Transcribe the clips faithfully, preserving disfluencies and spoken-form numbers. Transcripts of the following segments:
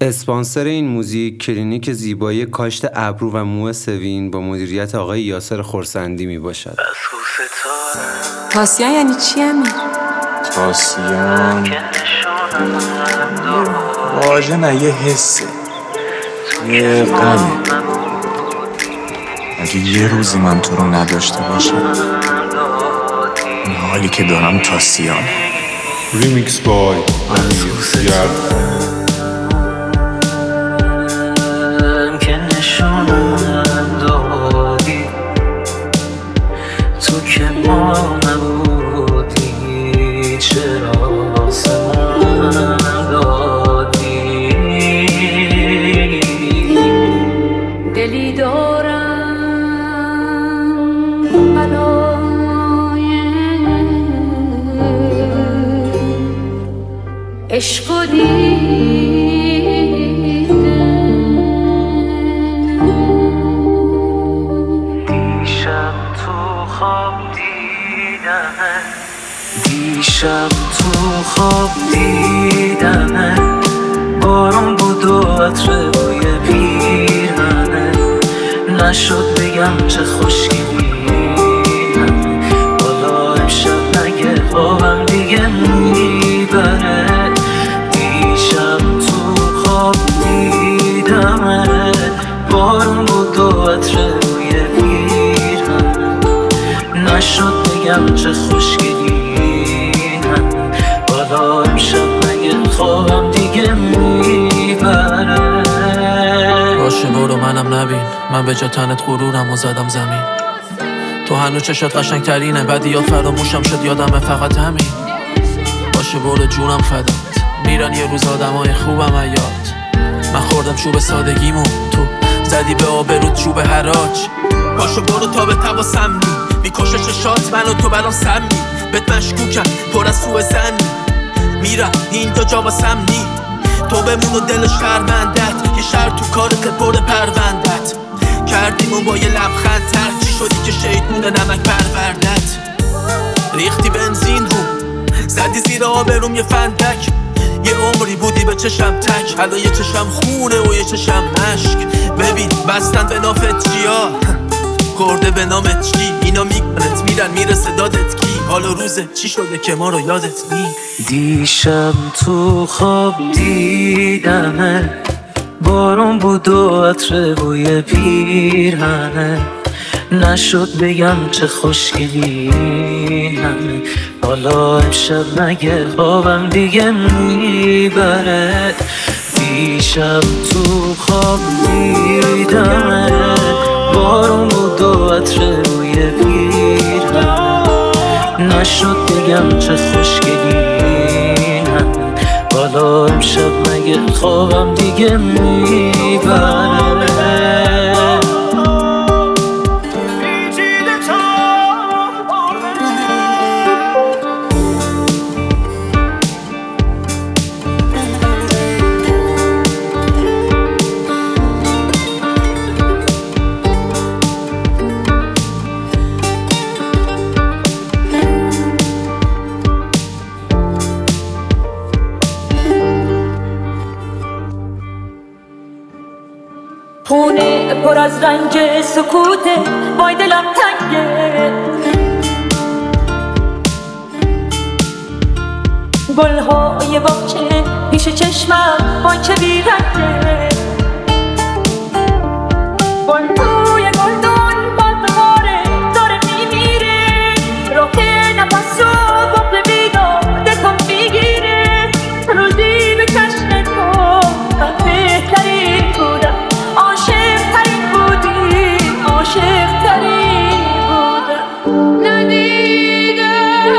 اسپانسر این موزیک کلینیک زیبایی کاشت ابرو و مو سوین با مدیریت آقای یاسر خرسندی می باشد. تاسیان یعنی چی امیر؟ تاسیان واژه نه، یه حسه، یه غمه. اگه یه روزی من تو رو نداشته باشم، این حالی که دارم تاسیانه. ریمیکس بای امیر گرد. عشق دیدم دیشب تو خواب دیدم دیشب تو خواب دیدم بارون بود و عطر بوی پیرهنه نشد بگم چه خوشگلیم حالا امشب نگه خوابم دیگه میبره بارون بود و عطر روی پیرهن نشد بگم چه خوشگلیم بالا امشب مگه خوابم دیگه میبره. باشه برو منم نبین، من به جا تنت غرورم و زدم زمین. تو هنوز چشات قشنگ ترینه، بعد یاد فراموشم شد یادمه فقط همین. باشه برو جونم فدات، میرن یه روز آدمای خوبم ایاد. من خوردم چوب سادگیمو، تو زدی به آبرود چوب حراج. باشو برو تا به تواسم نی میکشه چشات من و تو برام سمی بهت مشکوکم پر از سوء زنی میرم این دو جا واسم نی تو بمون و دلش شرمندت یه شر تو کارت پر پروندت کردیمون با یه لبخند تر چی شدی که شیطون نمک پروردت ریختی بنزین رو زدی زیر آبروم یه فندک یه عمری بودی به چشم تک حالا یه چشم خونه و یه چشم مشک ببین بستن به نافت چیا خورده به نامت چی اینا میکنت میرن میرسه دادت کی حالا روزه چی شده که ما رو یادت نی دیشب تو خواب دیدم بارون بود و عطر بوی پیرهنه نشد بگم چه خوشگلی همه حالا امشب مگه خوابم دیگه میبره دیشب تو خواب دیدم بارون بود و عطر بوی پیرهنه نشد بگم چه خوشگلی همه حالا امشب مگه خوابم دیگه میبره. خونه پر از رنج سکوته وای دلم تنگه گلهای باغچه پیش چشمم وای چه بیرنگه گل توی گلدون بازاره داره میمیره راه نفس و بغل بیدادتم میگیره روزی به چشم تو من بهترین بودم عاشق ترین بودی عاشق ترین بودم ندیدم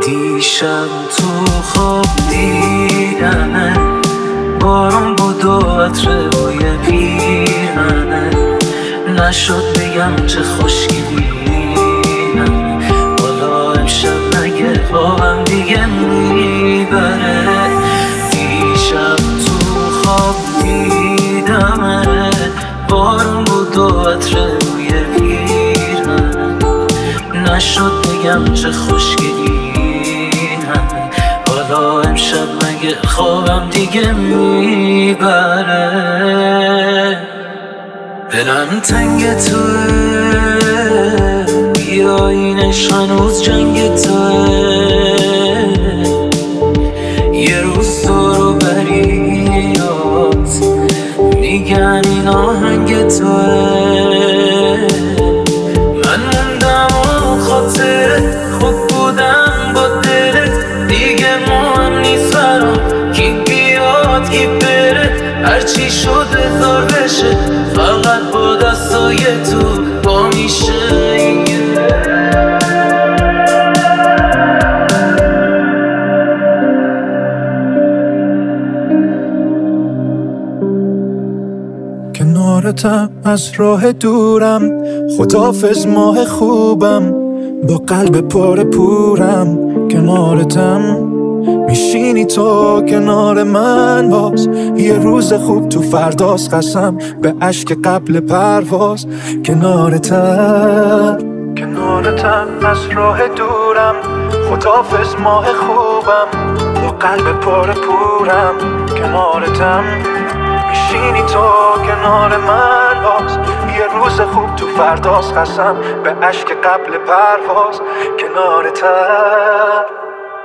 دیشب تو خواب دیدمه، بارون بود و عطر بوی پیرهنه، نشد بگم چه خوشگلینم، حالا امشب مگه خوابم دیگه میبره. دیشب تو خواب دیدمه، بارون بود و عطر بوی پیرهنه، نشد بگم چه خوشگلینم، حالا امشب مگه خوابم دیگه میبره. دلم تنگ توه، بیا اینش هنوز جنگ توه، یه روز تو رو بریات میگن این آهنگ توه. من موندم و خاطرت، خوب بودم با دلت، دیگه مهم نیست برام کی بیاد کی بره، هرچی شده دار بشه، فقط با دستای تو با میشه این کنارتم از راه دورم، خداحافظ ماه خوبم، با قلب پر پورم کنارتم. میشینی تو کنار من باز، یه روز خوب تو فرداست، قسم به اشک قبل پرواز کنارتم. کنارتم از راه دورم، خداحافظ ماه خوبم، با قلب پر پورم کنارتم. میشینی تو کنار من باز، یه روز خوب تو فرداست، قسم به اشک قبل پرواز کنارتم.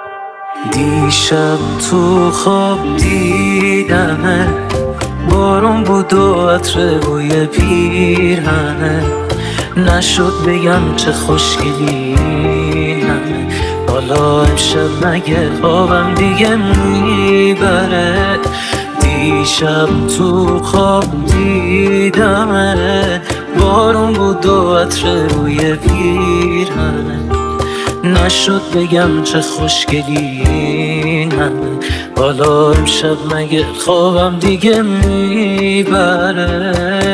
دیشب تو خواب دیدمه، بارون بود و عطر بوی پیرهنه، نشد بگم چه خوشگلینم، حالا امشب مگه خوابم دیگه میبره. دیشب تو خواب دیدمه، بارون بود و عطر بوی پیرهنه، نشد بگم چه خوشگلینم، حالا امشب مگه خوابم دیگه میبره.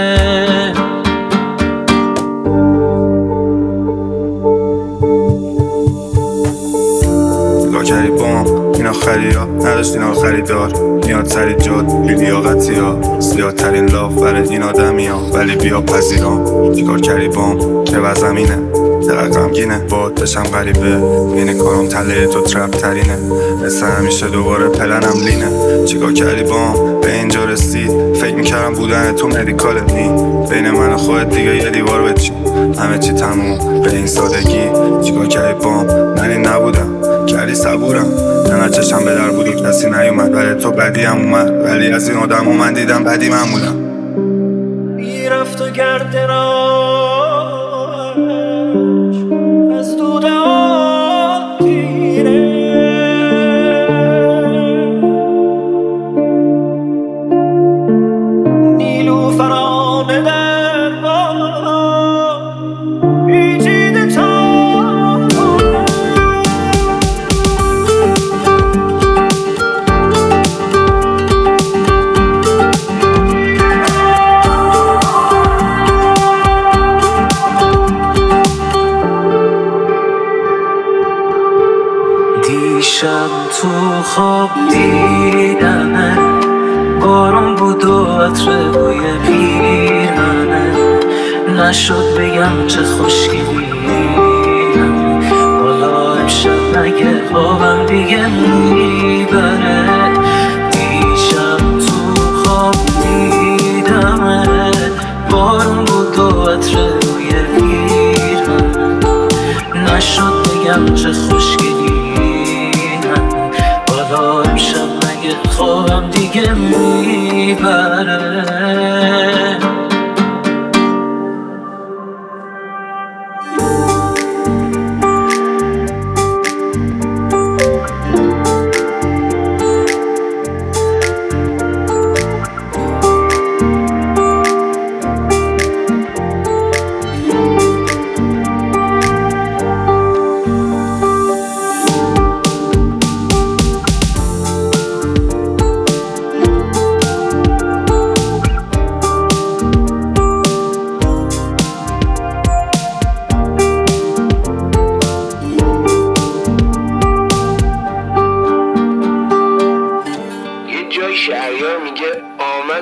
لاجری بام این آخری ها نداشت این خریدار، میاد سری جاد بی لیاقتی ها، زیادترین لاف برای این آدمی ها، ولی بیا پذیرام. چیکار کردی بام که وزمینه، دقیق غمگینه باد بشم غریبه، این کارم تله تو ترپ ترینه، مثل همیشه دوباره پلنم لینه. چیکار کردی بام به اینجا رسید، فکر میکردم بودن تو مدیکال نی، بین من و خودت دیگه یه دیوار بچین، همه چی تموم به این سادگی. چیکار کردی بام من این نبودم، کردی صبورم، نه چشم به در بود و کسی نیومد، ولی تو بدی هم اومد، ولی از این آدم من دیدم بدی من بودم. میرفت و گرد راش از دوده آن تیره، نیلوفرانه در باد پیچیده تا دیشب تو خواب دیدمه، بارون بود و عطر بوی پیرهنه، نشد بگم چه خوشگلینم، حالا امشب مگه خوابم دیگه میبره. دیشب تو خواب دیدمه، بارون بود و عطر بوی پیرهنه، نشد بگم چه خوشگلینم، حالا امشب مگه خوابم دیگه میبره.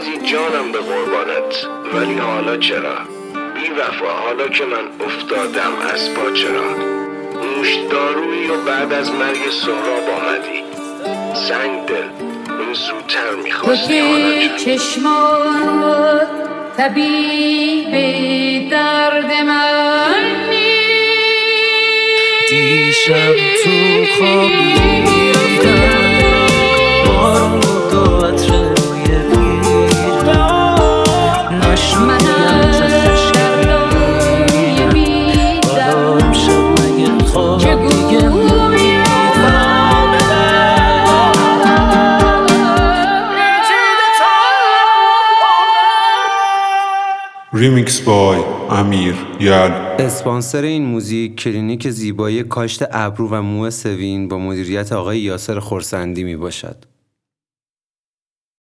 زدی جانم به قربانت، ولی حالا چرا؟ بی وفا حالا که من افتادم از پا چرا؟ نوش دارویی و بعد از مرگ سهراب آمدی، سنگ دل این زودتر تو میخواستی، که حالا چرا؟ چشمات طبیب درد منی. دیشب تو خوابی رفتم بارون بود و عطر روی پیرهن، نشنیدم تشکیه حالا امشب مگه خواب دیگه میدم. ریمیکس بای امیر یل. اسپانسر این موزیک کلینیک زیبایی کاشت ابرو و مو سوین با مدیریت آقای یاسر خرسندی می باشد.